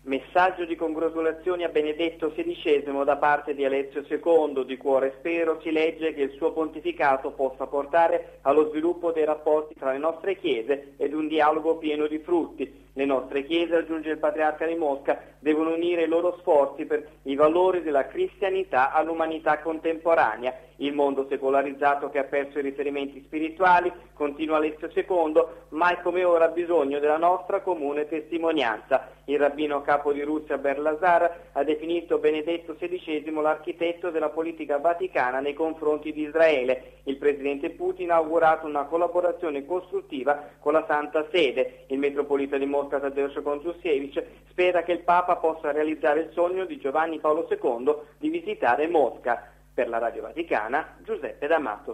Messaggio di congratulazioni a Benedetto XVI da parte di Alessio II. Di cuore spero, si legge, che il suo pontificato possa portare allo sviluppo dei rapporti tra le nostre chiese ed un dialogo pieno di frutti. Le nostre chiese, aggiunge il Patriarca di Mosca, devono unire i loro sforzi per i valori della cristianità all'umanità contemporanea. Il mondo secolarizzato che ha perso i riferimenti spirituali, continua Alessio II, mai come ora ha bisogno della nostra comune testimonianza. Il rabbino capo di Russia Berlasar ha definito Benedetto XVI l'architetto della politica vaticana nei confronti di Israele. Il presidente Putin ha augurato una collaborazione costruttiva con la Santa Sede. Il metropolita di Mosca Tadeusz Konjusiewicz spera che il Papa possa realizzare il sogno di Giovanni Paolo II di visitare Mosca. Per la Radio Vaticana, Giuseppe D'Amato.